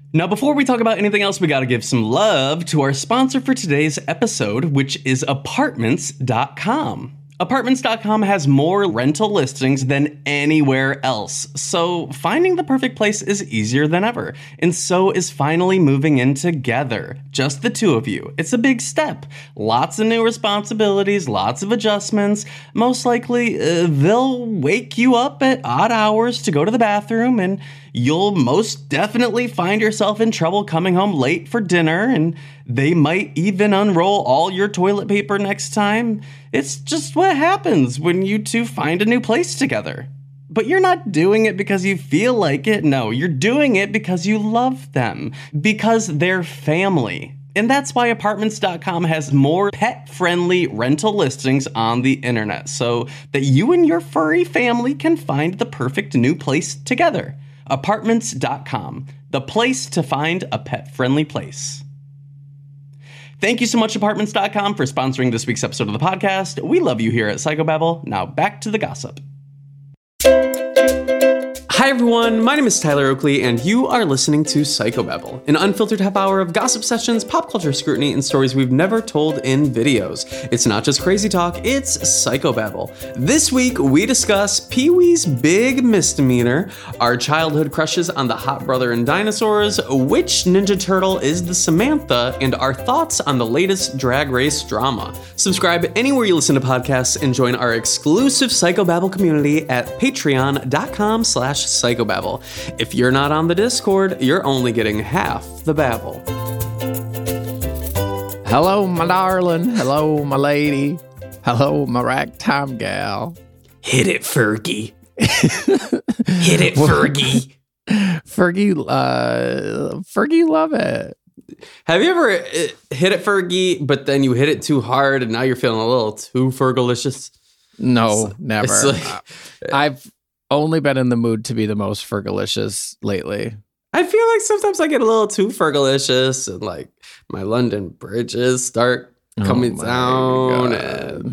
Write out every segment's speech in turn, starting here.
Now, before we talk about anything else, we gotta give some love to our sponsor for today's episode, which is Apartments.com. Apartments.com has more rental listings than anywhere else, so finding the perfect place is easier than ever. And so is finally moving in together. Just the two of you. It's a big step. Lots of new responsibilities, lots of adjustments. Most likely, they'll wake you up at odd hours to go to the bathroom, and you'll most definitely find yourself in trouble coming home late for dinner, and they might even unroll all your toilet paper next time. It's just what happens when you two find a new place together. But you're not doing it because you feel like it. No, you're doing it because you love them, because they're family. And that's why Apartments.com has more pet-friendly rental listings on the internet, so that you and your furry family can find the perfect new place together. Apartments.com, the place to find a pet-friendly place. Thank you so much, Apartments.com, for sponsoring this week's episode of the podcast. We love you here at Psychobabble. Now back to the gossip. Hi everyone, my name is Tyler Oakley, and you are listening to Psychobabble, an unfiltered half hour of gossip sessions, pop culture scrutiny, and stories we've never told in videos. It's not just crazy talk, it's Psychobabble. This week, we discuss Pee-wee's big misdemeanor, our childhood crushes on the hot brother in dinosaurs, which Ninja Turtle is the Samantha, and our thoughts on the latest Drag Race drama. Subscribe anywhere you listen to podcasts and join our exclusive Psychobabble community at patreon.com/psychobabble. If you're not on the Discord, you're only getting half the babble. Hello, my darling. Hello, my lady. Hello, my ragtime gal. Hit it, Fergie. Hit it, Fergie. Fergie love it. Have you ever hit it, Fergie, but then you hit it too hard and now you're feeling a little too Fergalicious? No, never. I've only been in the mood to be the most Fergalicious lately. I feel like sometimes I get a little too Fergalicious, and like my London bridges start coming down, and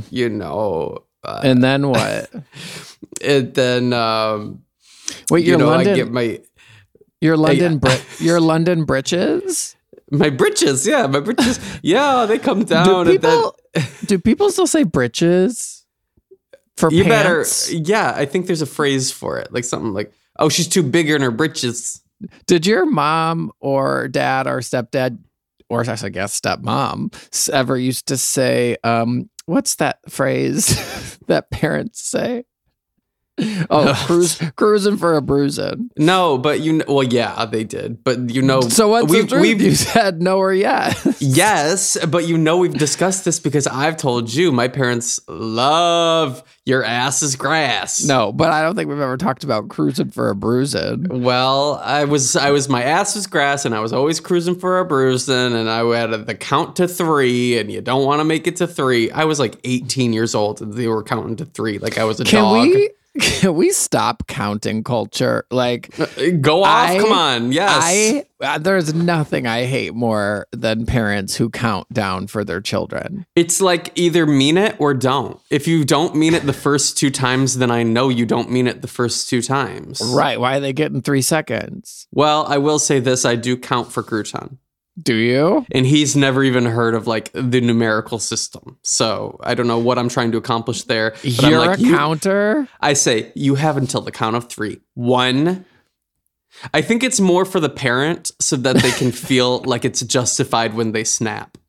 and then what? And then wait, your London? I get my your London britches? My britches, yeah, my britches, yeah, they come down. Do people still say britches? For you pants? I think there's a phrase for it, like something like, "Oh, she's too big in her britches." Did your mom or dad or stepdad, or I guess stepmom, ever used to say, what's that phrase that parents say? Oh, cruising for a bruising. No, but well, yeah, they did. But so what's the truth? You said no or yes. Yes, but we've discussed this because I've told you my parents love your ass is grass. No, but I don't think we've ever talked about cruising for a bruising. Well, I was my ass was grass, and I was always cruising for a bruising, and I had the count to 3, and you don't want to make it to 3. I was like 18 years old, and they were counting to 3 like I was a dog. Can we stop counting culture? Like, go off. Come on. Yes. There's nothing I hate more than parents who count down for their children. It's like either mean it or don't. If you don't mean it the first 2 times, then I know you don't mean it the first 2 times. Right. Why are they getting 3 seconds? Well, I will say this. I do count for Crouton. Do you? And he's never even heard of like the numerical system. So I don't know what I'm trying to accomplish there. But You're like, a counter? I say you have until the count of 3. 1. I think it's more for the parent so that they can feel like it's justified when they snap.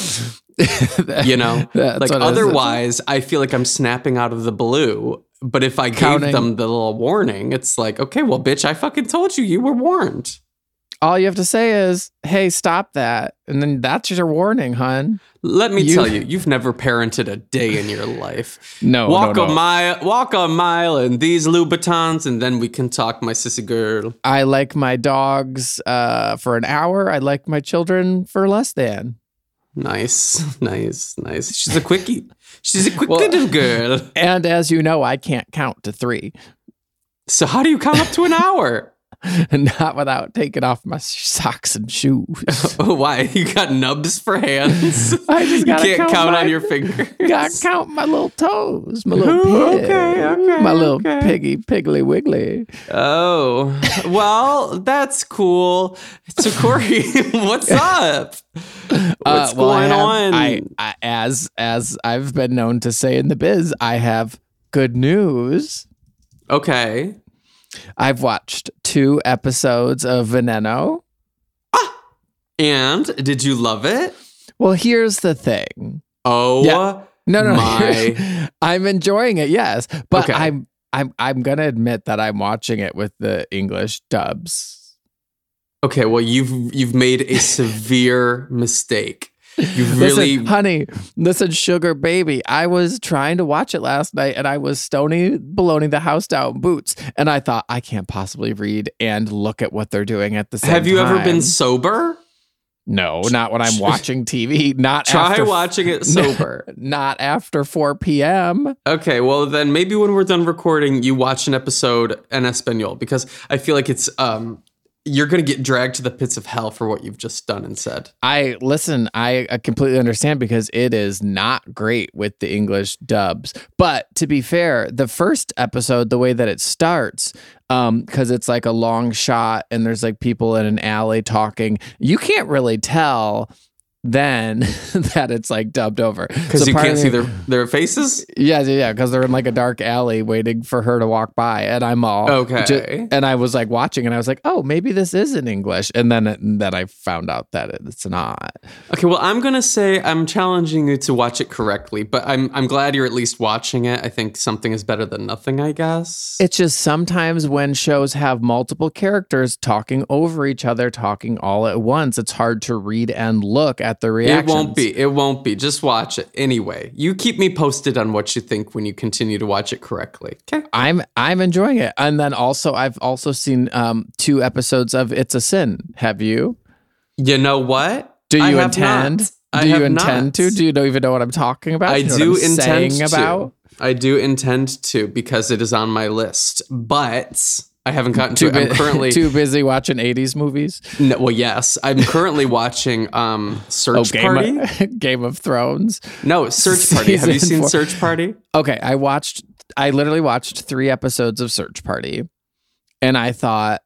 Like otherwise I feel like I'm snapping out of the blue. But if I gave them the little warning, it's like, okay, well, bitch, I fucking told you, you were warned. All you have to say is, hey, stop that. And then that's your warning, hun. Let me tell you, you've never parented a day in your life. No, walk a mile in these Louboutins, and then we can talk, my sissy girl. I like my dogs for an hour. I like my children for less than. Nice. She's a quickie. She's a quick little girl. And as you know, I can't count to 3. So how do you count up to an hour? Not without taking off my socks and shoes. Why? You got nubs for hands? I just You gotta can't count on your fingers. Gotta count my little toes, my little pig, Okay, my little okay. piggy piggly wiggly. Oh, well, that's cool. So, Corey, what's up? What's going on? I as I've been known to say in the biz, I have good news. Okay. I've watched 2 episodes of Veneno. And did you love it? Well, here's the thing. Oh, Yeah. No. My. I'm enjoying it, yes, but Okay. I'm gonna admit that I'm watching it with the English dubs. Okay, well, you've made a severe mistake. You really. Listen, honey, listen, sugar baby. I was trying to watch it last night, and I was baloney the house down boots, and I thought I can't possibly read and look at what they're doing at the same time. Have you ever been sober? No, not when I'm watching TV. Not Try after watching it sober. Not after 4 p.m. Okay, well then maybe when we're done recording, you watch an episode en Espanol, because I feel like it's you're gonna get dragged to the pits of hell for what you've just done and said. I completely understand because it is not great with the English dubs. But to be fair, the first episode, the way that it starts, because it's like a long shot and there's like people in an alley talking, you can't really tell then that it's like dubbed over Because you can't see their faces? Yeah, because they're in like a dark alley waiting for her to walk by, and I'm all Okay. and I was like watching, and I was like, oh, maybe this is in English, and then I found out that it's not. Okay, well, I'm gonna say I'm challenging you to watch it correctly, but I'm glad you're at least watching it. I think something is better than nothing, I guess. It's just sometimes when shows have multiple characters talking over each other, talking all at once, it's hard to read and look at the reactions. It won't be. Just watch it anyway. You keep me posted on what you think when you continue to watch it correctly. Okay. I'm enjoying it, and then also I've also seen 2 episodes of It's a Sin. Have you? You know what? Do I you have intend? not. Do I you have intend not. to? Do you even know what I'm talking about? I You know do what I'm intend saying to. about? I do intend to because it is on my list, but I haven't gotten to it. I'm currently too busy watching 80s movies. No, well, yes, I'm currently watching Search Party. Game of Thrones. No, Search Party. Have you Season seen 4. Search Party? Okay, I literally watched 3 episodes of Search Party, and I thought,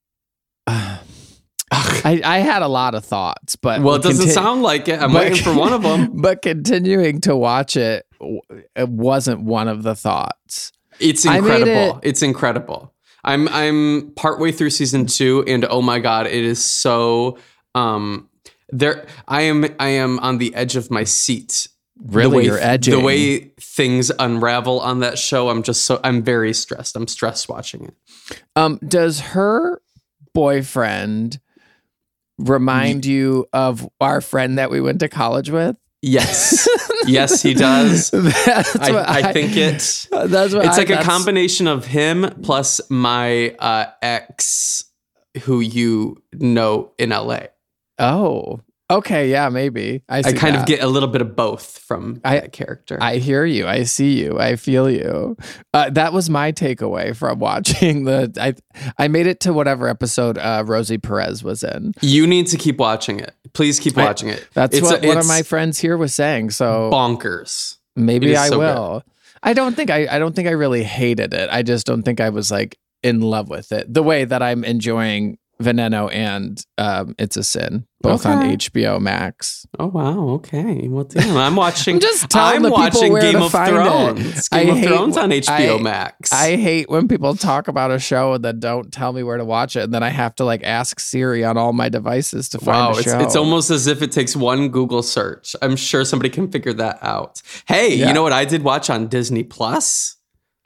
I had a lot of thoughts, but Well, it doesn't sound like it. I'm waiting for one of them. But continuing to watch it, it wasn't one of the thoughts. It's I made incredible. it- It's incredible. I'm partway through season 2, and oh my god, it is so there. I am on the edge of my seat. Really, you're edging. The way things unravel on that show, I'm very stressed. I'm stressed watching it. Does her boyfriend remind you of our friend that we went to college with? Yes. Yes, he does. That's what I think it's like a combination of him plus my ex who you know in LA. Oh, okay. Yeah, maybe. I kind of get a little bit of both from that character. I hear you. I see you. I feel you. That was my takeaway from watching I made it to whatever episode Rosie Perez was in. You need to keep watching it. Please keep watching it. That's what one of my friends here was saying. So bonkers. Maybe I so will. Good. I don't think I really hated it. I just don't think I was like in love with it the way that I'm enjoying Veneno and It's a Sin, both on HBO Max. Oh wow, okay. Well, damn, I'm watching. I'm just telling the people where Game to of find Thrones. it. Game of Thrones on HBO Max. I hate when people talk about a show and then don't tell me where to watch it, and then I have to like ask Siri on all my devices to find the show. It's almost as if it takes one Google search. I'm sure somebody can figure that out. Hey, you know what I did watch on Disney Plus?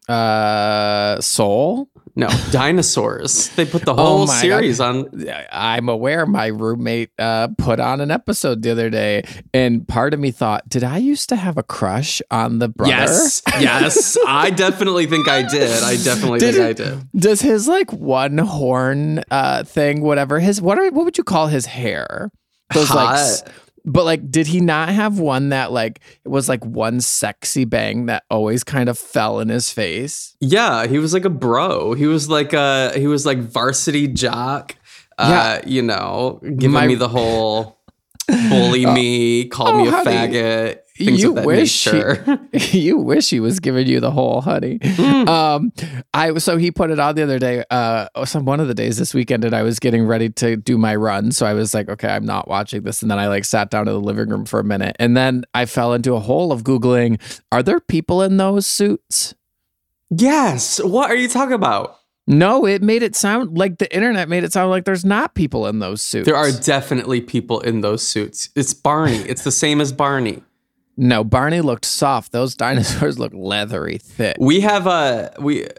Soul? No, Dinosaurs. They put the whole series on. I'm aware my roommate put on an episode the other day, and part of me thought, did I used to have a crush on the brother? Yes. I definitely think I did. I did. Does his like one horn thing, whatever, what would you call his hair? Those Hot. But like, did he not have one that like it was like one sexy bang that always kind of fell in his face? Yeah, he was like a bro. He was like varsity jock. You know, giving me the whole bully me, call me a faggot. Things of that nature. You wish he was giving you the whole honey. So he put it on the other day, one of the days this weekend, and I was getting ready to do my run. So I was like, okay, I'm not watching this. And then I like sat down in the living room for a minute. And then I fell into a hole of Googling, are there people in those suits? Yes. What are you talking about? No, it made it sound like the internet made it sound like there's not people in those suits. There are definitely people in those suits. It's Barney. It's the same as Barney. No, Barney looked soft. Those dinosaurs look leathery thick. We have a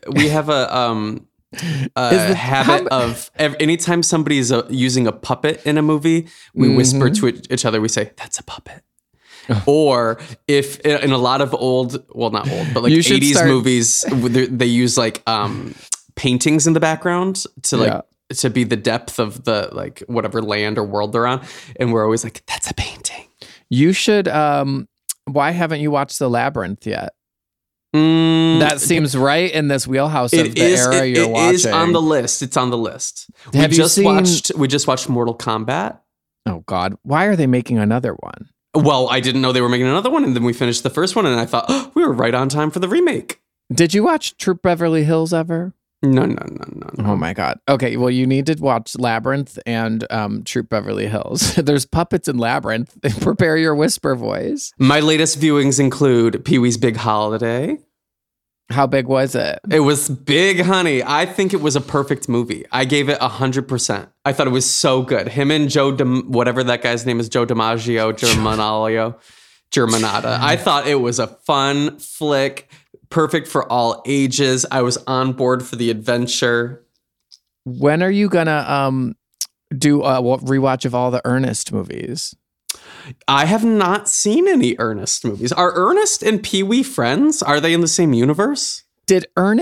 habit of anytime somebody's using a puppet in a movie, we whisper to each other. We say, "That's a puppet." Or if in a lot of not old, but like 80s movies, they use like paintings in the background to to be the depth of the like whatever land or world they're on, and we're always like, "That's a painting." You should. Why haven't you watched The Labyrinth yet? That seems right in this wheelhouse of the era you're watching. It is on the list. It's on the list. We just watched Mortal Kombat. Oh God, why are they making another one? Well, I didn't know they were making another one, and then we finished the first one, and I thought, oh, we were right on time for the remake. Did you watch Troop Beverly Hills ever? No. Oh my God. Okay, well, you need to watch Labyrinth and Troop Beverly Hills. There's puppets in Labyrinth. Prepare your whisper voice. My latest viewings include Pee-wee's Big Holiday. How big was it? It was big, honey. I think it was a perfect movie. I gave it 100%. I thought it was so good. Him and whatever that guy's name is, Joe DiMaggio, Germanata. I thought it was a fun flick. Perfect for all ages. I was on board for the adventure. When are you gonna do a rewatch of all the Ernest movies? I have not seen any Ernest movies. Are Ernest and Pee-wee friends? Are they in the same universe? Did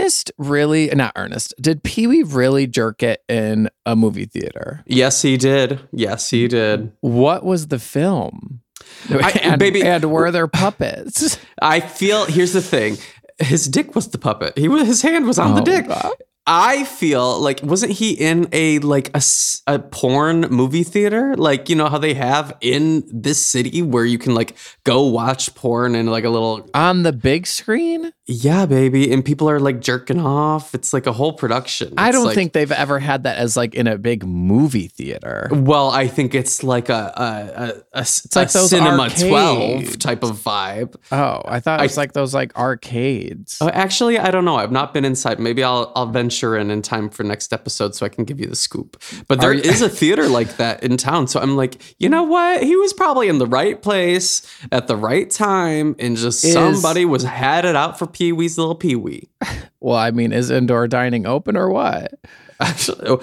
Pee-wee really jerk it in a movie theater? Yes, he did. What was the film? And were there puppets? I feel, here's the thing. His dick was the puppet. His hand was on the dick. God. I feel like, wasn't he in a porn movie theater? Like, you know how they have in this city where you can like go watch porn and like a little on the big screen? Yeah, baby. And people are like jerking off. It's like a whole production. I don't think they've ever had that as like in a big movie theater. Well, I think it's like it's like those Cinema arcades. 12 type of vibe. Oh, I thought it was like those like arcades. Oh, actually, I don't know. I've not been inside. Maybe I'll venture in time for next episode so I can give you the scoop. But there is a theater like that in town. So I'm like, you know what? He was probably in the right place at the right time, and just somebody had it out for Pee-wee's little Pee-wee. Well, I mean, is indoor dining open or what? Actually,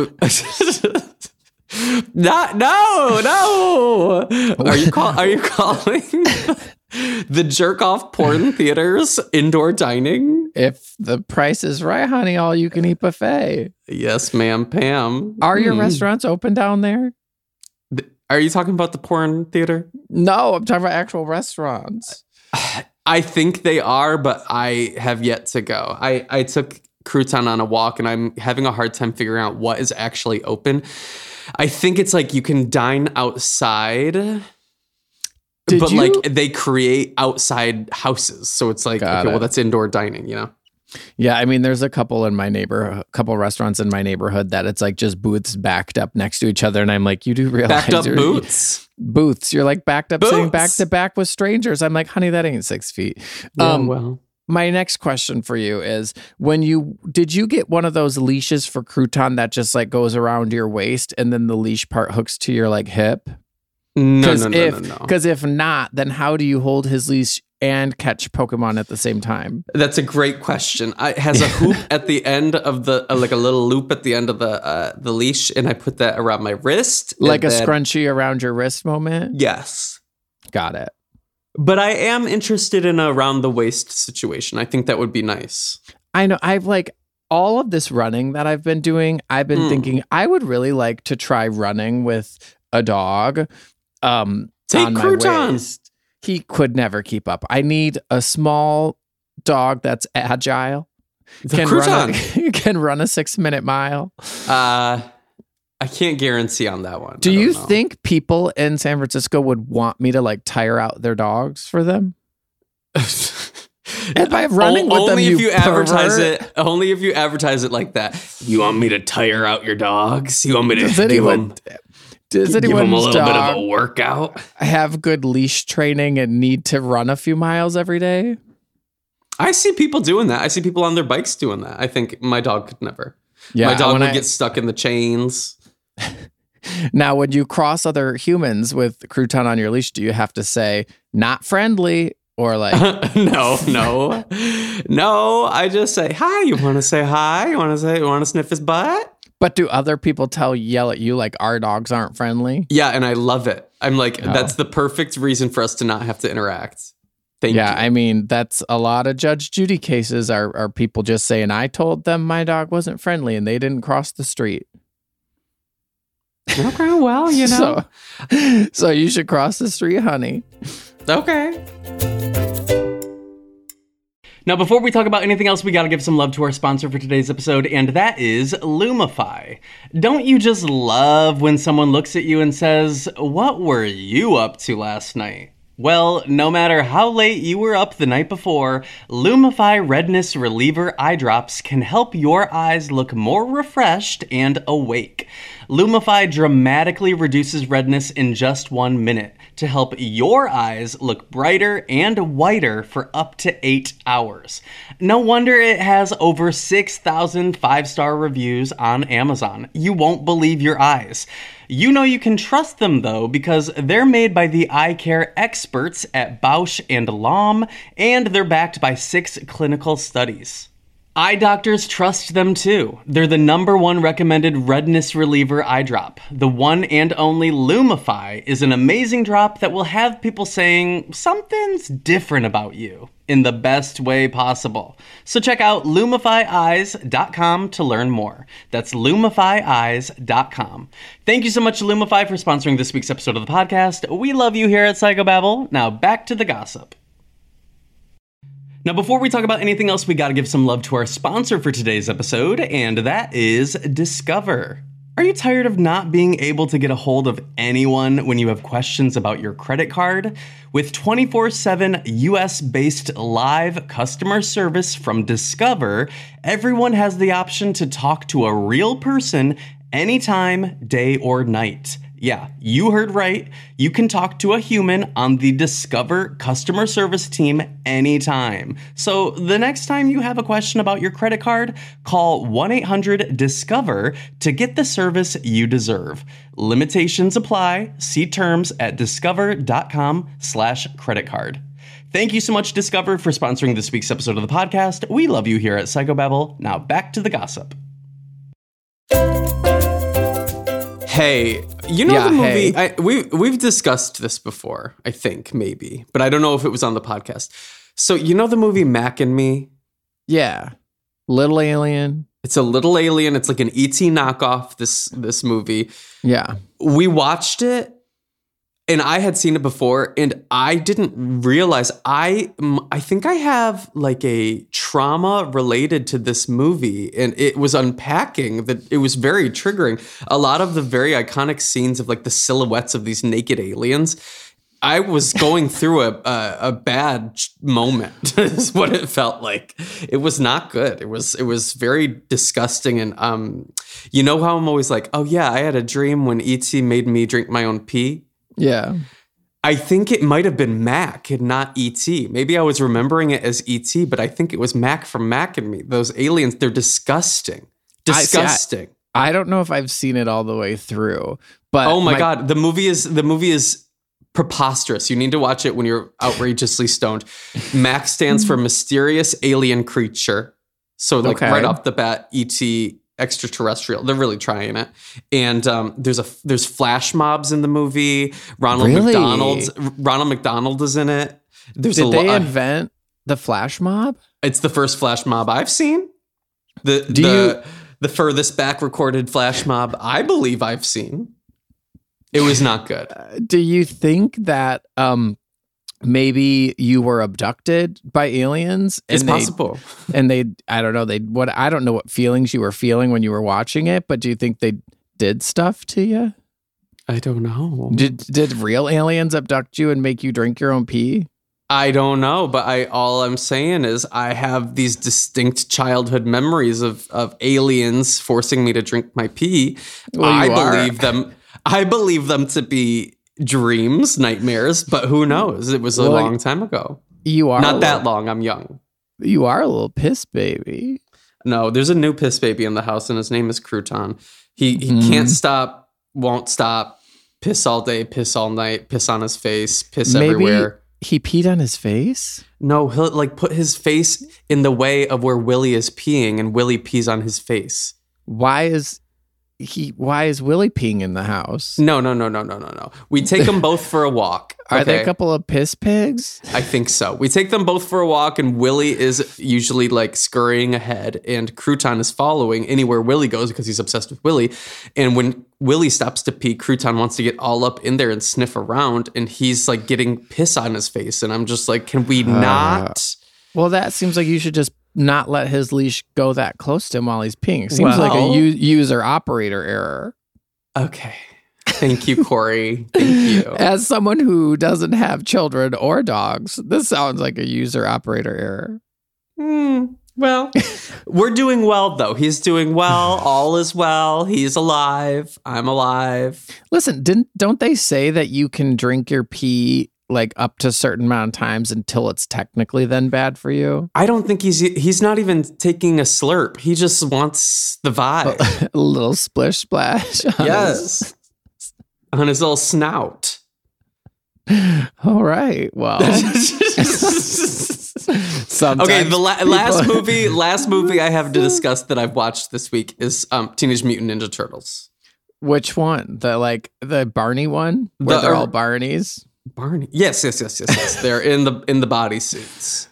no. Are you calling the jerk off porn theaters indoor dining? If the price is right, honey, all you can eat buffet. Yes, ma'am, Pam. Are your restaurants open down there? Are you talking about the porn theater? No, I'm talking about actual restaurants. I think they are, but I have yet to go. I took Crouton on a walk, and I'm having a hard time figuring out what is actually open. I think it's like you can dine outside. Like they create outside houses. So it's like, well, that's indoor dining, you know? Yeah. I mean, there's a couple restaurants in my neighborhood that it's like just booths backed up next to each other. And I'm like, you do realize backed up booths? Booths. You're like backed up, sitting back to back with strangers. I'm like, honey, that ain't 6 feet. Yeah, well. My next question for you is did you get one of those leashes for Crouton that just like goes around your waist and then the leash part hooks to your like hip? No. Because if not, then how do you hold his leash and catch Pokemon at the same time? That's a great question. It has a hoop at the end of the like a little loop at the end of the leash, and I put that around my wrist, like a scrunchie around your wrist moment. Yes, got it. But I am interested in a around the waist situation. I think that would be nice. I know. I've like all of this running that I've been doing. I've been thinking I would really like to try running with a dog. Take on my Crouton. waist. He could never keep up. I need a small dog that's agile. Can run a 6-minute mile. I can't guarantee on that one. Do you think people in San Francisco would want me to like tire out their dogs for them? And by running with them, if you advertise it. Only if you advertise it like that. You want me to tire out your dogs? You want me to Does anyone give them a little bit of a workout? Have good leash training and need to run a few miles every day? I see people doing that. I see people on their bikes doing that. I think my dog could never. Yeah, my dog would get stuck in the chains. Now, when you cross other humans with Crouton on your leash, do you have to say not friendly or like no? I just say hi. You want to say hi? You want to sniff his butt? But do other people yell at you like our dogs aren't friendly? Yeah, and I love it. I'm like, that's the perfect reason for us to not have to interact. Thank you. I mean, that's a lot of Judge Judy cases are people just saying, I told them my dog wasn't friendly and they didn't cross the street. Okay, well, you know. So you should cross the street, honey. Okay. Now, before we talk about anything else, we got to give some love to our sponsor for today's episode, and that is Lumify. Don't you just love when someone looks at you and says, "What were you up to last night?" Well, no matter how late you were up the night before, Lumify Redness Reliever Eye Drops can help your eyes look more refreshed and awake. Lumify dramatically reduces redness in just 1 minute to help your eyes look brighter and whiter for up to 8 hours. No wonder it has over 6,000 5-star reviews on Amazon. You won't believe your eyes. You know you can trust them, though, because they're made by the eye care experts at Bausch & Lomb, and they're backed by 6 clinical studies. Eye doctors trust them, too. They're the #1 recommended redness reliever eye drop. The one and only Lumify is an amazing drop that will have people saying something's different about you in the best way possible. So check out LumifyEyes.com to learn more. That's LumifyEyes.com. Thank you so much, Lumify, for sponsoring this week's episode of the podcast. We love you here at Psychobabble. Now back to the gossip. Now, before we talk about anything else, we got to give some love to our sponsor for today's episode, and that is Discover. Are you tired of not being able to get a hold of anyone when you have questions about your credit card? With 24/7 US-based live customer service from Discover, everyone has the option to talk to a real person anytime, day or night. Yeah, you heard right. You can talk to a human on the Discover customer service team anytime. So the next time you have a question about your credit card, call 1-800-DISCOVER to get the service you deserve. Limitations apply. See terms at discover.com/creditcard. Thank you so much, Discover, for sponsoring this week's episode of the podcast. We love you here at Psychobabble. Now back to the gossip. Hey, you know the movie? We've discussed this before, I think, maybe, but I don't know if it was on the podcast. So you know the movie Mac and Me? Yeah, Little Alien. It's a little alien. It's like an E.T. knockoff. This movie. Yeah, we watched it, and I had seen it before, and I didn't realize I think I have like a trauma related to this movie, and it was unpacking that it was very triggering. A lot of the very iconic scenes of like the silhouettes of these naked aliens. I was going through a bad moment is what it felt like. It was not good. It was very disgusting. And you know how I'm always like, oh yeah, I had a dream when E.T. made me drink my own pee. Yeah. I think it might have been Mac and not E.T. Maybe I was remembering it as E.T., but I think it was Mac from Mac and Me. Those aliens, they're disgusting. Disgusting. I don't know if I've seen it all the way through, but oh my God, the movie is preposterous. You need to watch it when you're outrageously stoned. Mac stands for mysterious alien creature. So like right off the bat, E.T. extraterrestrial. They're really trying it. And there's flash mobs in the movie. Ronald McDonald is in it. Did they invent the flash mob? It's the first flash mob I've seen. The furthest back recorded flash mob I believe I've seen. It was not good. Do you think that maybe you were abducted by aliens? It's possible. And I don't know, I don't know what feelings you were feeling when you were watching it, but do you think they did stuff to you? I don't know. Did real aliens abduct you and make you drink your own pee? I don't know, but all I'm saying is I have these distinct childhood memories of aliens forcing me to drink my pee. Well, I believe them to be dreams, nightmares, but who knows? It was a long time ago. You are not that long. I'm young. You are a little piss baby. No, there's a new piss baby in the house, and his name is Crouton. He can't stop, won't stop. Piss all day, piss all night, piss on his face, piss everywhere. He peed on his face? No, he'll like put his face in the way of where Willie is peeing, and Willie pees on his face. Why is Willie peeing in the house? No. We take them both for a walk. Are they a couple of piss pigs? I think so. We take them both for a walk, and Willie is usually like scurrying ahead, and Crouton is following anywhere Willie goes because he's obsessed with Willie. And when Willie stops to pee, Crouton wants to get all up in there and sniff around, and he's like getting piss on his face. And I'm just like, can we not? Well, that seems like you should just not let his leash go that close to him while he's peeing. Seems like a user operator error. Okay. Thank you, Corey. Thank you. As someone who doesn't have children or dogs, this sounds like a user operator error. Well, we're doing well, though. He's doing well. All is well. He's alive. I'm alive. Listen, don't they say that you can drink your pee like up to a certain amount of times until it's technically then bad for you? I don't think he's not even taking a slurp. He just wants the vibe. A little splish splash. Yes. On his little snout. All right. Well. Okay, the last movie I have to discuss that I've watched this week is Teenage Mutant Ninja Turtles. Which one? The Barney one? Where they're all Barneys? Barney. Yes. They're in the bodysuits.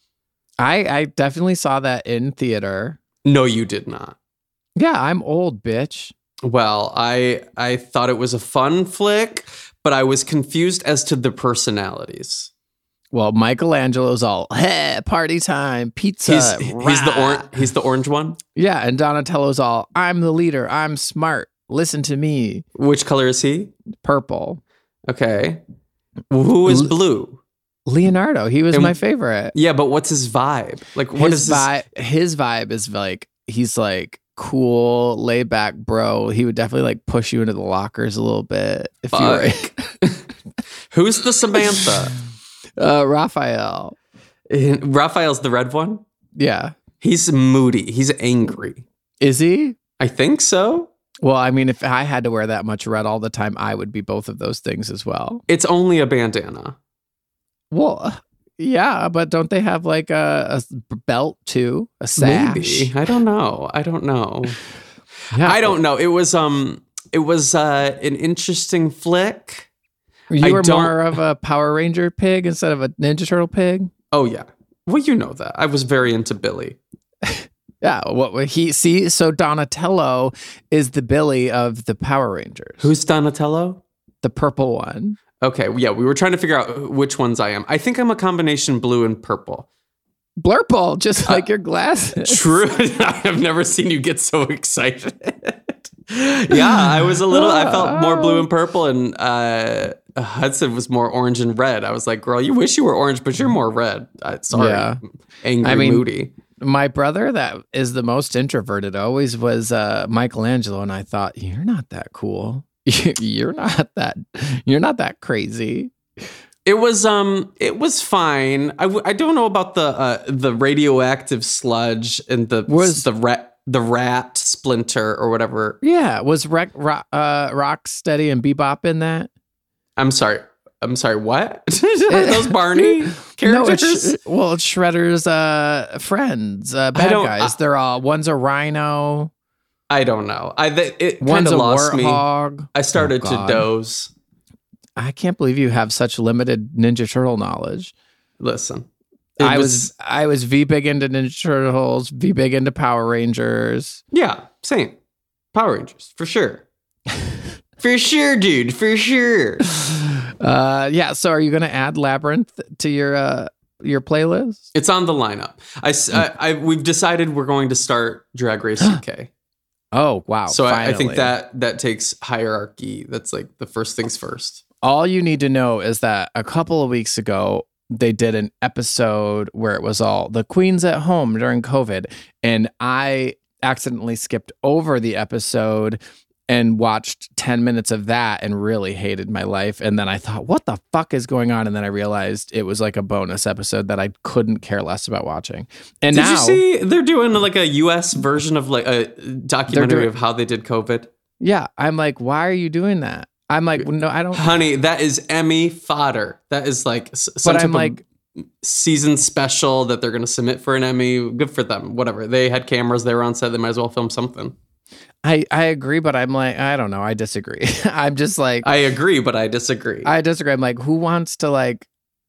I definitely saw that in theater. No, you did not. Yeah, I'm old, bitch. Well, I thought it was a fun flick, but I was confused as to the personalities. Well, Michelangelo's all, hey, party time, pizza. He's the orange one? Yeah, and Donatello's all, I'm the leader, I'm smart, listen to me. Which color is he? Purple. Okay. Who is blue? Leonardo. He was my favorite. Yeah, but what's his vibe? Like, what is his vibe is like, he's like cool, laid back bro. He would definitely like push you into the lockers a little bit. If you were... Who's the Samantha? Raphael. Raphael's the red one? Yeah. He's moody. He's angry. Is he? I think so. Well, I mean, if I had to wear that much red all the time, I would be both of those things as well. It's only a bandana. Well, yeah, but don't they have like a belt too? A sash? Maybe. I don't know. Yeah. I don't know. It was an interesting flick. You were more of a Power Ranger pig instead of a Ninja Turtle pig? Oh, yeah. Well, you know that. I was very into Billy. Yeah. So Donatello is the Billy of the Power Rangers. Who's Donatello? The purple one. Okay. Yeah. We were trying to figure out which ones I am. I think I'm a combination blue and purple. Blurple, just like your glasses. True. I've never seen you get so excited. Yeah, I was I felt more blue and purple, and Hudson was more orange and red. I was like, girl, you wish you were orange, but you're more red. Sorry. Yeah. Angry, moody. My brother that is the most introverted always was Michelangelo, and I thought, you're not that cool. You're not that crazy. It was fine. I don't know about the radioactive sludge and the rat splinter or whatever. Yeah, was Rocksteady and Bebop in that? I'm sorry. What? Are those Barney characters? No, it's Shredder's friends, bad guys. They're all one's a rhino. I don't know. It kind of lost me. I started to doze. I can't believe you have such limited Ninja Turtle knowledge. Listen, I was V big into Ninja Turtles, V big into Power Rangers. Yeah, same. Power Rangers, for sure. For sure, dude. For sure. Yeah. So are you going to add Labyrinth to your playlist? It's on the lineup. We've decided we're going to start Drag Race UK. Oh, wow. So I think that takes hierarchy. That's like the first things first. All you need to know is that a couple of weeks ago, they did an episode where it was all the queens at home during COVID. And I accidentally skipped over the episode and watched 10 minutes of that and really hated my life. And then I thought, what the fuck is going on? And then I realized it was like a bonus episode that I couldn't care less about watching. And did you see they're doing like a US version of like a documentary of how they did COVID? Yeah. I'm like, why are you doing that? I'm like, no, I don't. Honey, that is Emmy fodder. That is like some type of season special that they're going to submit for an Emmy. Good for them. Whatever. They had cameras. They were on set. They might as well film something. I agree, but I'm like, I don't know. I disagree. I'm just like, I agree, but I disagree. I'm like, who wants to like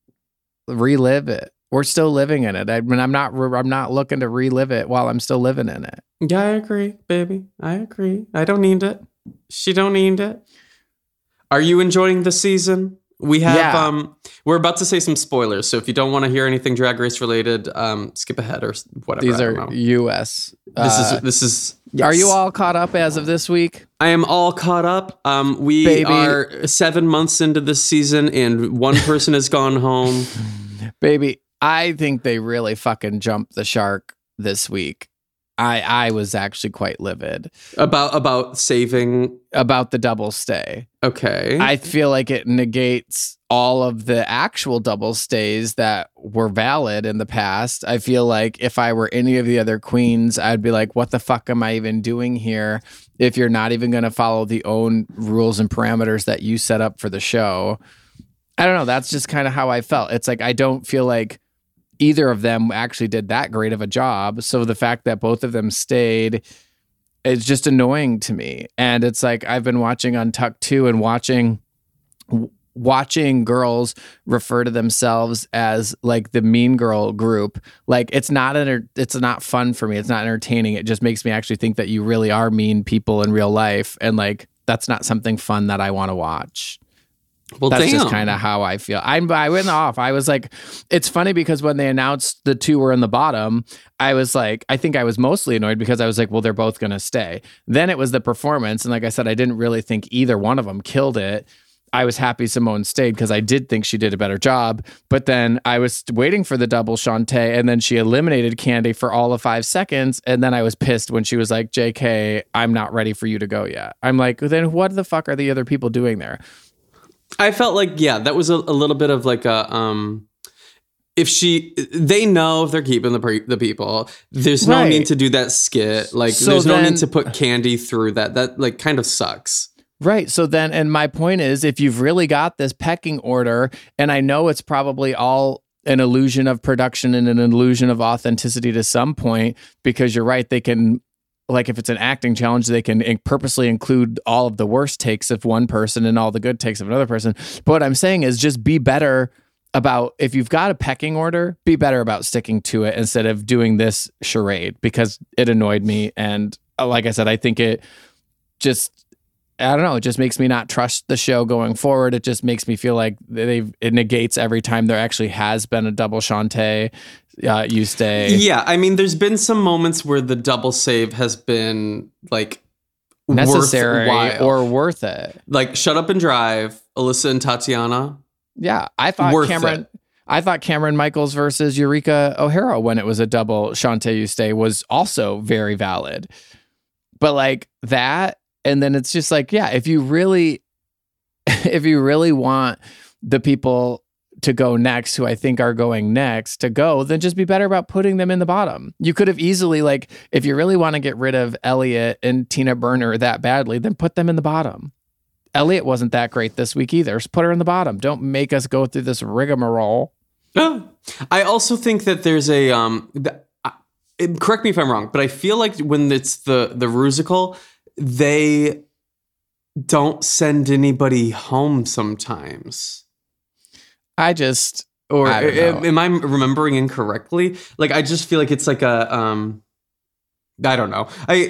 relive it? We're still living in it. I mean, I'm not looking to relive it while I'm still living in it. Yeah, I agree, baby. I agree. I don't need it. She don't need it. Are you enjoying the season? We have we're about to say some spoilers, so if you don't want to hear anything Drag Race related, skip ahead or whatever. These are US. This is yes. Are you all caught up as of this week? I am all caught up. We are 7 months into this season and one person has gone home. Baby, I think they really fucking jumped the shark this week. I was actually quite livid about saving about the double stay. Okay. I feel like it negates all of the actual double stays that were valid in the past. I feel like if I were any of the other queens, I'd be like, what the fuck am I even doing here if you're not even going to follow the own rules and parameters that you set up for the show? I don't know. That's just kind of how I felt. It's like I don't feel like either of them actually did that great of a job. So the fact that both of them stayed is just annoying to me. And it's like I've been watching Untucked too and watching girls refer to themselves as like the mean girl group. Like it's not fun for me. It's not entertaining. It just makes me actually think that you really are mean people in real life. And like that's not something fun that I want to watch. Well, that's just kind of how I feel. I went off. I was like, it's funny because when they announced the two were in the bottom, I was like, I think I was mostly annoyed because I was like, well, they're both going to stay. Then it was the performance. And like I said, I didn't really think either one of them killed it. I was happy Simone stayed because I did think she did a better job. But then I was waiting for the double Shantae and then she eliminated Candy for all of 5 seconds. And then I was pissed when she was like, JK, I'm not ready for you to go yet. I'm like, then what the fuck are the other people doing there? I felt like, yeah, that was a little bit of like a, they know if they're keeping the people, there's no need to do that skit. Like so there's no need to put Candy through that like kind of sucks. Right. So then, and my point is, if you've really got this pecking order, and I know it's probably all an illusion of production and an illusion of authenticity to some point, because you're right, they can, like if it's an acting challenge, they can purposely include all of the worst takes of one person and all the good takes of another person. But what I'm saying is just be better about, if you've got a pecking order, be better about sticking to it instead of doing this charade, because it annoyed me. And like I said, I think it just, I don't know, it just makes me not trust the show going forward. It just makes me feel like it negates every time there actually has been a double Shantae. You stay. Yeah, I mean, there's been some moments where the double save has been like necessary or worth it. Like Shut Up and Drive, Alyssa and Tatiana. Yeah, I thought Cameron Michaels versus Eureka O'Hara when it was a double Shantae You Stay was also very valid. But like that, and then it's just like, yeah, if you really want the people to go next, who I think are going next to go, then just be better about putting them in the bottom. You could have easily, like, if you really want to get rid of Elliott and Tina Burner that badly, then put them in the bottom. Elliott wasn't that great this week either. So put her in the bottom. Don't make us go through this rigmarole. I also think that there's a, correct me if I'm wrong, but I feel like when it's the Rusical, they don't send anybody home sometimes. Am I remembering incorrectly? Like, I just feel like it's like a, I don't know.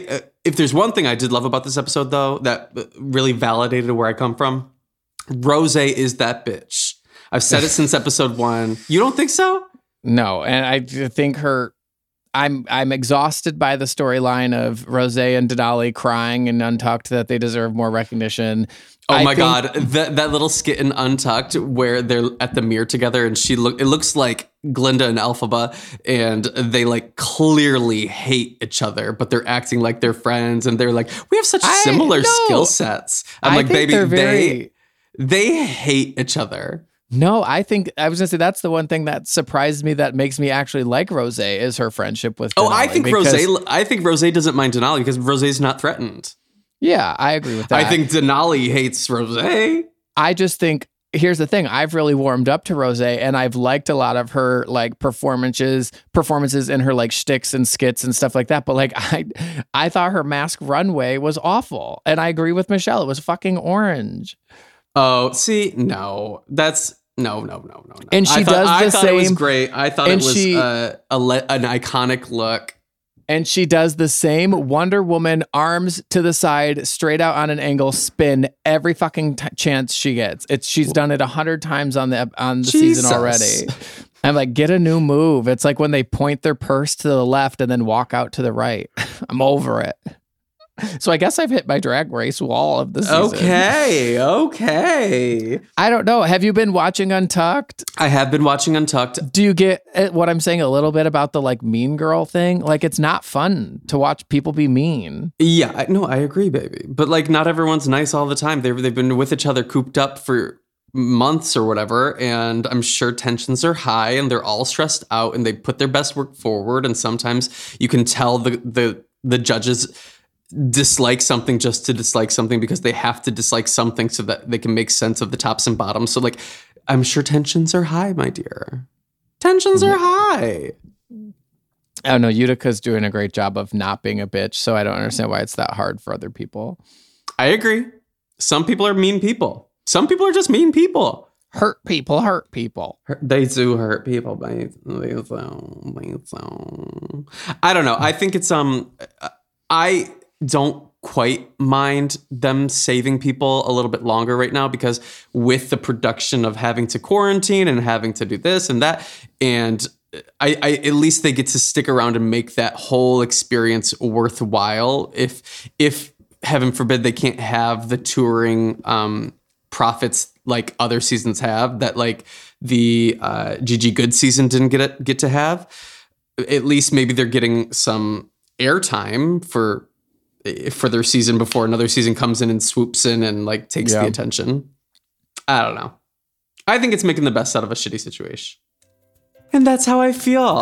If there's one thing I did love about this episode, though, that really validated where I come from, Rose is that bitch. I've said it since episode 1. You don't think so? No, and I think I'm exhausted by the storyline of Rose and Denali crying in Untucked that they deserve more recognition. Oh my God, that little skit in Untucked where they're at the mirror together and it looks like Glinda and Elphaba, and they like clearly hate each other, but they're acting like they're friends, and they're like, we have such similar skill sets. I'm like, baby, they hate each other. No, I think I was gonna say that's the one thing that surprised me that makes me actually like Rose is her friendship with Denali. I think Rose doesn't mind Denali because Rose's not threatened. Yeah, I agree with that. I think Denali hates Rose. I just think here's the thing. I've really warmed up to Rose, and I've liked a lot of her like performances in her like shticks and skits and stuff like that. But like I thought her Mask Runway was awful, and I agree with Michelle. It was fucking orange. Oh, see, no, that's no. And she I thought it was great. I thought it was an iconic look. And she does the same Wonder Woman arms to the side, straight out on an angle spin every fucking chance she gets. She's done it 100 times on the season already. I'm like, get a new move. It's like when they point their purse to the left and then walk out to the right. I'm over it. So I guess I've hit my Drag Race wall of the season. Okay. I don't know. Have you been watching Untucked? I have been watching Untucked. Do you get what I'm saying a little bit about the like mean girl thing? Like it's not fun to watch people be mean. Yeah, I agree, baby. But like not everyone's nice all the time. They've been with each other cooped up for months or whatever, and I'm sure tensions are high and they're all stressed out and they put their best work forward, and sometimes you can tell the judges dislike something just to dislike something because they have to dislike something so that they can make sense of the tops and bottoms. So like, I'm sure tensions are high, my dear. Tensions are high. I don't know. Utica's doing a great job of not being a bitch, so I don't understand why it's that hard for other people. I agree. Some people are mean people. Some people are just mean people. Hurt people. They do hurt people. I don't know. I think it's I don't quite mind them saving people a little bit longer right now, because with the production of having to quarantine and having to do this and that, and I at least they get to stick around and make that whole experience worthwhile. If heaven forbid they can't have the touring profits like other seasons have, that like the Gigi Good season didn't get to have, at least maybe they're getting some airtime for their season before another season comes in and swoops in and like takes the attention. I don't know. I think it's making the best out of a shitty situation. And that's how I feel.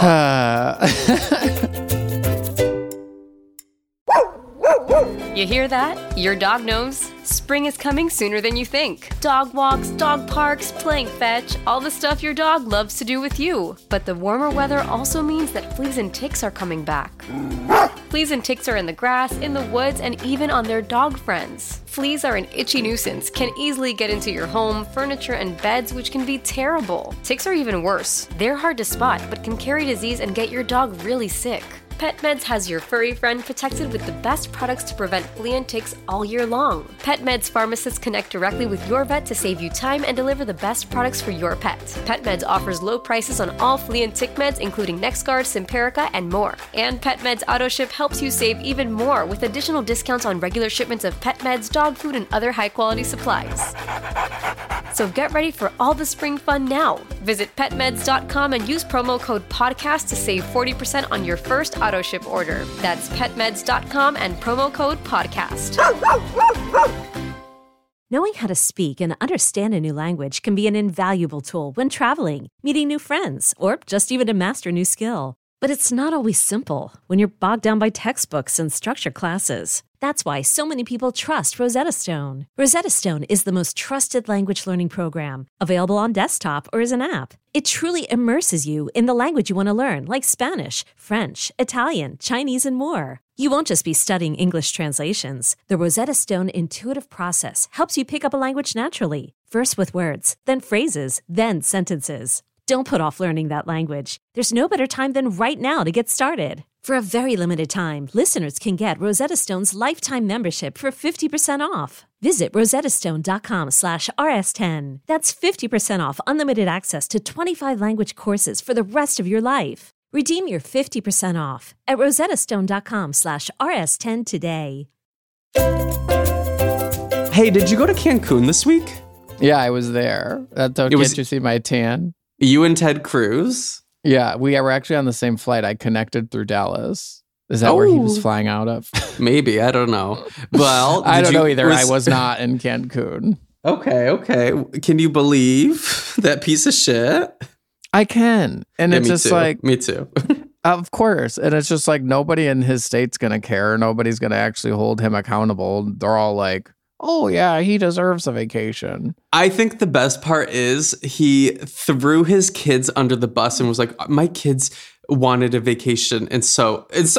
You hear that? Your dog knows spring is coming sooner than you think. Dog walks, dog parks, playing fetch, all the stuff your dog loves to do with you. But the warmer weather also means that fleas and ticks are coming back. Fleas and ticks are in the grass, in the woods, and even on their dog friends. Fleas are an itchy nuisance, can easily get into your home, furniture, and beds, which can be terrible. Ticks are even worse. They're hard to spot, but can carry disease and get your dog really sick. PetMeds has your furry friend protected with the best products to prevent flea and ticks all year long. PetMeds pharmacists connect directly with your vet to save you time and deliver the best products for your pet. PetMeds offers low prices on all flea and tick meds, including NexGard, Simparica, and more. And PetMeds AutoShip helps you save even more with additional discounts on regular shipments of pet meds, dog food, and other high-quality supplies. So get ready for all the spring fun now. Visit petmeds.com and use promo code PODCAST to save 40% on your first AutoShip order. That's petmeds.com and promo code PODCAST. Knowing how to speak and understand a new language can be an invaluable tool when traveling, meeting new friends, or just even to master a new skill. But it's not always simple when you're bogged down by textbooks and structured classes. That's why so many people trust Rosetta Stone. Rosetta Stone is the most trusted language learning program, available on desktop or as an app. It truly immerses you in the language you want to learn, like Spanish, French, Italian, Chinese, and more. You won't just be studying English translations. The Rosetta Stone intuitive process helps you pick up a language naturally, first with words, then phrases, then sentences. Don't put off learning that language. There's no better time than right now to get started. For a very limited time, listeners can get Rosetta Stone's lifetime membership for 50% off. Visit rosettastone.com/rs10. That's 50% off unlimited access to 25 language courses for the rest of your life. Redeem your 50% off at rosettastone.com/rs10 today. Hey, did you go to Cancun this week? Yeah, I was there. Don't get you see my tan? You and Ted Cruz? Yeah, we were actually on the same flight. I connected through Dallas. Is that where he was flying out of? Maybe. I don't know. Well, I don't know either. I was not in Cancun. Okay. Can you believe that piece of shit? I can. And it's just like... Me too. Of course. And it's just like nobody in his state's going to care. Nobody's going to actually hold him accountable. They're all like, oh, yeah, he deserves a vacation. I think the best part is he threw his kids under the bus and was like, my kids wanted a vacation. And so it's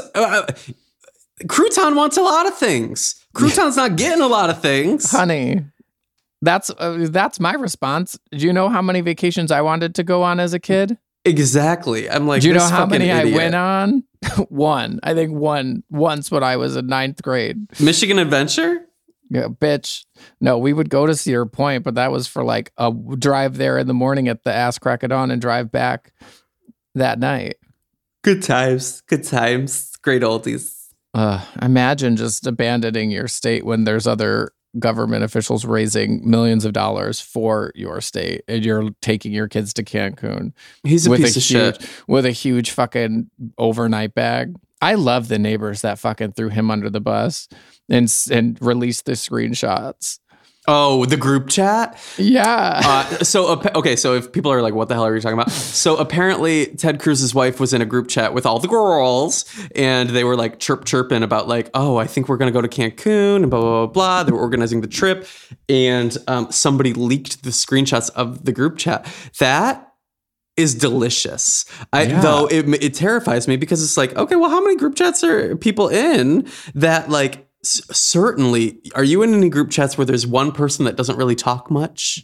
Crouton wants a lot of things. Crouton's not getting a lot of things. Honey, that's my response. Do you know how many vacations I wanted to go on as a kid? Exactly. I'm like, do you know how many idiot. I went on? One. I think once when I was in 9th grade. Michigan Adventure? Yeah, bitch. No, we would go to Cedar Point, but that was for like a drive there in the morning at the ass crack of dawn and drive back that night. Good times. Great oldies. Imagine just abandoning your state when there's other government officials raising millions of dollars for your state and you're taking your kids to Cancun. He's a piece of shit. With a huge fucking overnight bag. I love the neighbors that fucking threw him under the bus and released the screenshots. Oh, the group chat? Yeah. So if people are like, what the hell are you talking about? So apparently Ted Cruz's wife was in a group chat with all the girls and they were like chirping about like, oh, I think we're going to go to Cancun and blah, blah, blah, blah. They were organizing the trip and somebody leaked the screenshots of the group chat. That is delicious. Though it terrifies me because it's like, okay, well, how many group chats are people in that like, certainly, are you in any group chats where there's one person that doesn't really talk much?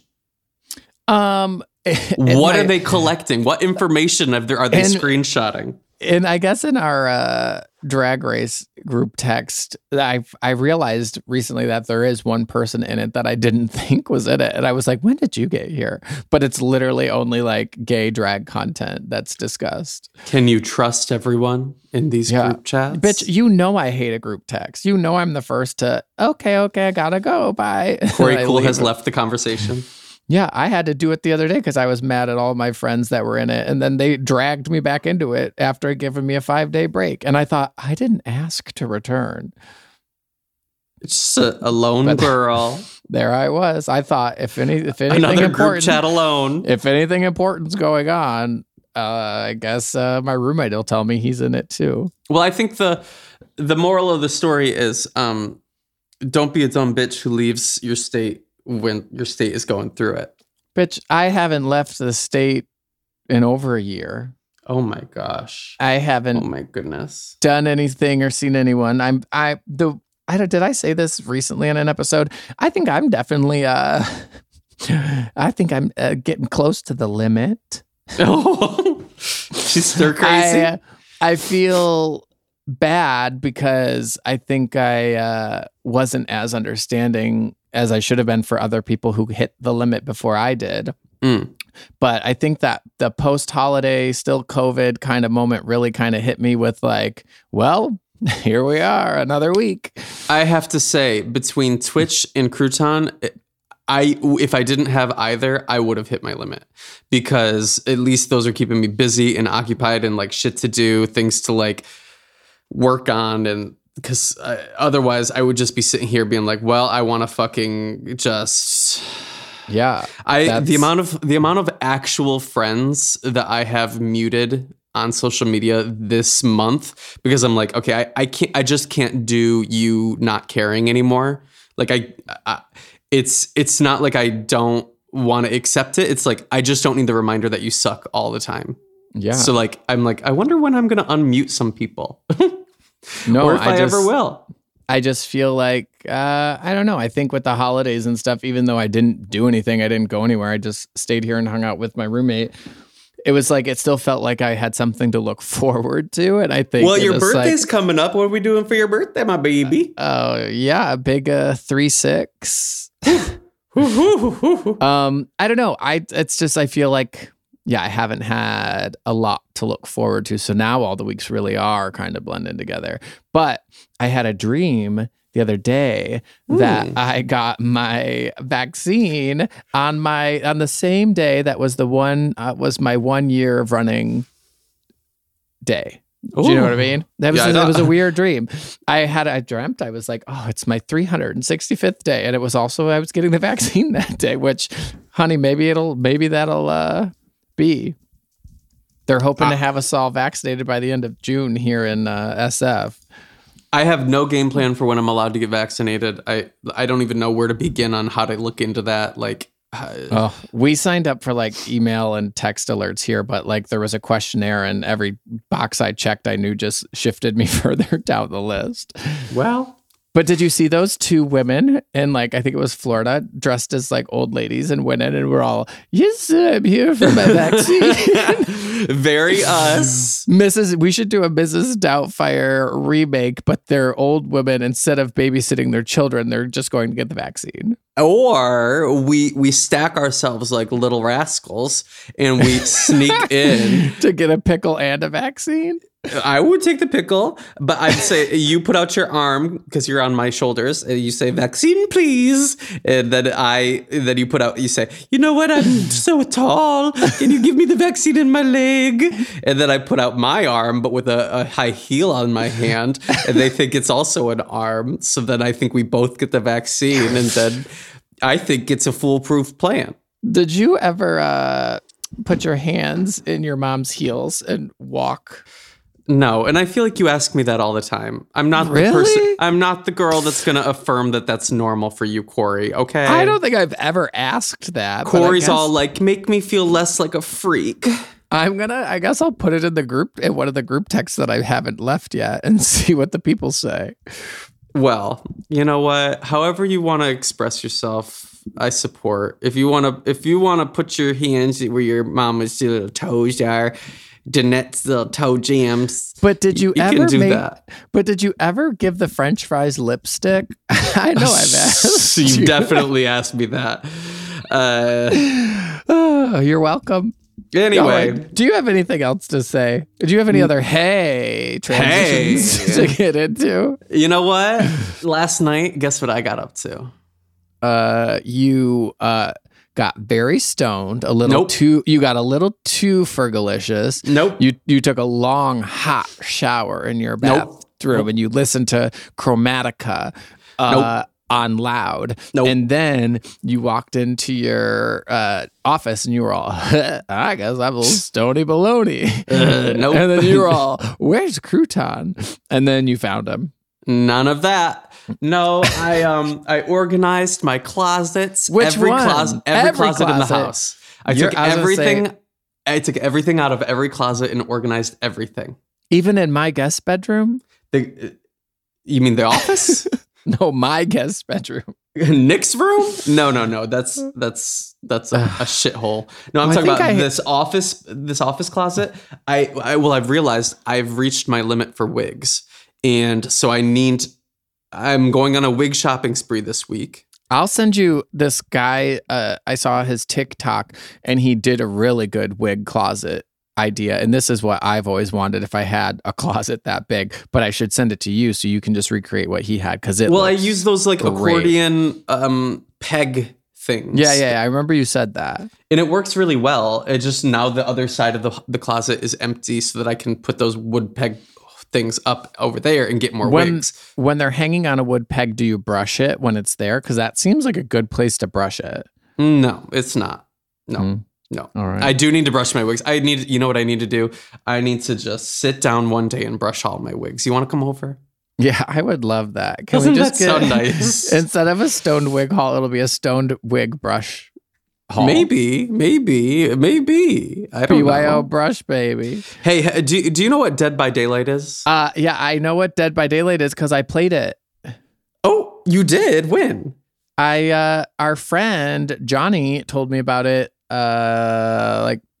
What are they collecting? What information are they screenshotting? And I guess in our drag race group text, I realized recently that there is one person in it that I didn't think was in it. And I was like, when did you get here? But it's literally only like gay drag content that's discussed. Can you trust everyone in these group chats? Bitch, you know I hate a group text. You know I'm the first to, okay, I gotta go, bye. Corey Cool has left the conversation. Yeah, I had to do it the other day because I was mad at all my friends that were in it. And then they dragged me back into it after giving me a 5-day break. And I thought, I didn't ask to return. It's just a lone girl. There I was. I thought if anything another important, group chat alone. If anything important's going on, I guess my roommate will tell me he's in it too. Well, I think the moral of the story is don't be a dumb bitch who leaves your state when your state is going through it. Bitch, I haven't left the state in over a year. Oh my gosh. I haven't. Oh my goodness. Done anything or seen anyone. Did I say this recently in an episode? I think I'm definitely getting close to the limit. Oh, she's stir crazy. I feel bad because I think I wasn't as understanding as I should have been for other people who hit the limit before I did. But I think that the post-holiday, still COVID kind of moment really kind of hit me with like, well, here we are, another week. I have to say, between Twitch and Crouton, if I didn't have either, I would have hit my limit because at least those are keeping me busy and occupied and like shit to do, things to like work on, and because otherwise I would just be sitting here being like, well, I want to fucking just... Yeah. The amount of actual friends that I have muted on social media this month because I'm like, okay, I just can't do you not caring anymore. Like it's not like I don't want to accept it. It's like, I just don't need the reminder that you suck all the time. Yeah. So like, I'm like, I wonder when I'm going to unmute some people. No, or if I ever will. I just feel like, I don't know. I think with the holidays and stuff, even though I didn't do anything, I didn't go anywhere. I just stayed here and hung out with my roommate. it was like, it still felt like I had something to look forward to. And I think, well, your birthday's coming up. What are we doing for your birthday, my baby? Oh, yeah. A big 3-6. I don't know. It's just, I feel like, I haven't had a lot to look forward to. So now all the weeks really are kind of blending together. But I had a dream the other day that I got my vaccine on the same day that was was my 1 year of running day. Do you know what I mean? That was a weird dream. I dreamt, I was like, oh, it's my 365th day. And it was also, I was getting the vaccine that day, which, honey, maybe that'll be. They're hoping to have us all vaccinated by the end of June here in SF. I have no game plan for when I'm allowed to get vaccinated. I don't even know where to begin on how to look into that. Like, we signed up for like email and text alerts here, but like there was a questionnaire and every box I checked, I knew just shifted me further down the list. Well, but did you see those two women in like, I think it was Florida, dressed as like old ladies and went in and we're all, yes, sir, I'm here for my vaccine. Very us. We should do a Mrs. Doubtfire remake, but they're old women. Instead of babysitting their children, they're just going to get the vaccine. Or we stack ourselves like little rascals and we sneak in. To get a pickle and a vaccine? I would take the pickle, but I'd say you put out your arm because you're on my shoulders and you say vaccine, please. And then you say, you know what? I'm so tall. Can you give me the vaccine in my leg? And then I put out my arm, but with a high heel on my hand. And they think it's also an arm. So then I think we both get the vaccine. And then I think it's a foolproof plan. Did you ever put your hands in your mom's heels and walk? No, and I feel like you ask me that all the time. I'm not the person. I'm not the girl that's going to affirm that that's normal for you, Corey. Okay. I don't think I've ever asked that. Corey's all like, make me feel less like a freak. I guess I'll put it in one of the group texts that I haven't left yet and see what the people say. Well, you know what? However you want to express yourself, I support. If you want to put your hands where your mama's little toes are, Danette's little toe jams. But did you ever can do that? But did you ever give the French fries lipstick? I know I've asked. You definitely asked me that. You're welcome. Anyway, do you have anything else to say? Do you have any other transitions to get into? You know what? Last night, guess what I got up to? You got very stoned, a little too. You got a little too fergalicious. Nope. You took a long hot shower in your bathroom and you listened to Chromatica on loud. And then you walked into your office and you were all, I guess I'm a little stony baloney. And then you were all, where's Crouton? And then you found him. None of that. No, I organized my closets. Every closet in the house. I took everything out of every closet and organized everything. Even in my guest bedroom? You mean the office? No, my guest bedroom. Nick's room? No. That's a shithole. No, I'm talking about this office closet. I've realized I've reached my limit for wigs. And so I'm going on a wig shopping spree this week. I'll send you this guy. I saw his TikTok and he did a really good wig closet idea. And this is what I've always wanted if I had a closet that big, but I should send it to you so you can just recreate what he had. I use those like accordion peg things. Yeah. I remember you said that. And it works really well. It just now the other side of the closet is empty so that I can put those wood peg things up over there and get more wigs. When they're hanging on a wood peg, do you brush it when it's there? Because that seems like a good place to brush it. No, it's not. No. All right. I do need to brush my wigs. You know what I need to do? I need to just sit down one day and brush all my wigs. You want to come over? Yeah, I would love that. Doesn't that sound nice? Instead of a stoned wig haul, it'll be a stoned wig brush haul. Maybe. I don't know. BYO brush, baby. Hey, do you know what Dead by Daylight is? Yeah, I know what Dead by Daylight is because I played it. Oh, you did? When? Our friend Johnny told me about it like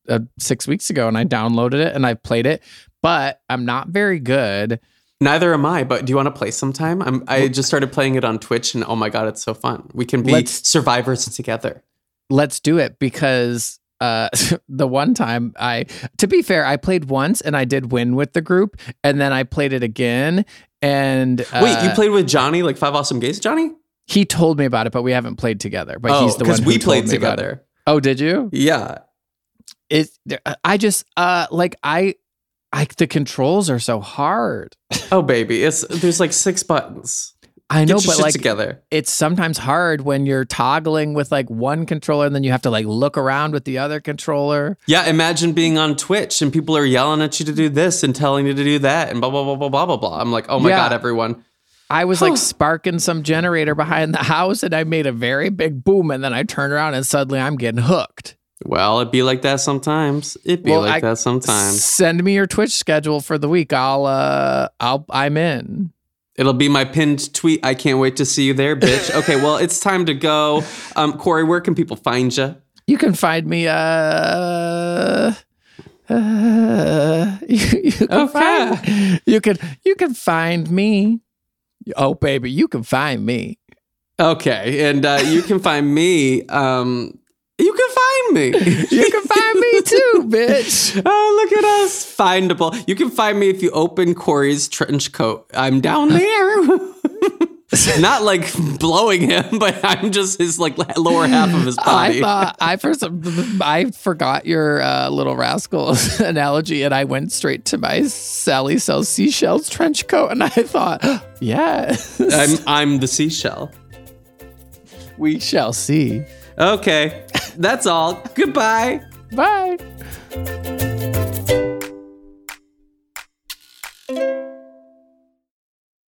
6 weeks ago, and I downloaded it and I played it, but I'm not very good. Neither am I, but do you want to play sometime? I just started playing it on Twitch, and oh my God, it's so fun. We can be survivors together. Let's do it, because the one time to be fair, I played once and I did win with the group, and then I played it again. And wait, you played with Johnny, like 5 Awesome Gays, Johnny? He told me about it, but we haven't played together. But he's the one who we played told me together. About it. Oh, did you? Yeah. I just the controls are so hard. Oh baby, there's like 6 buttons. I know, Get your but shit like together. It's sometimes hard when you're toggling with like one controller and then you have to like look around with the other controller. Yeah, imagine being on Twitch and people are yelling at you to do this and telling you to do that and blah blah blah blah blah blah blah. I'm like, oh my God, everyone. I was like sparking some generator behind the house and I made a very big boom, and then I turned around and suddenly I'm getting hooked. Well, it'd be like that sometimes. Send me your Twitch schedule for the week. I'm in. It'll be my pinned tweet. I can't wait to see you there, bitch. Okay, well, it's time to go. Corey, where can people find you? You can find me. You can find me. Oh, baby, you can find me. Okay, and you can find me. You can find me. You can find me too, bitch. Oh, look at us. Findable. You can find me if you open Corey's trench coat. I'm down there. Not like blowing him, but I'm just his like lower half of his body. I forgot your Little Rascals analogy, and I went straight to my Sally Sells Seashells trench coat, and I thought, yes. I'm the seashell. We shall see. Okay, that's all. Goodbye. Bye.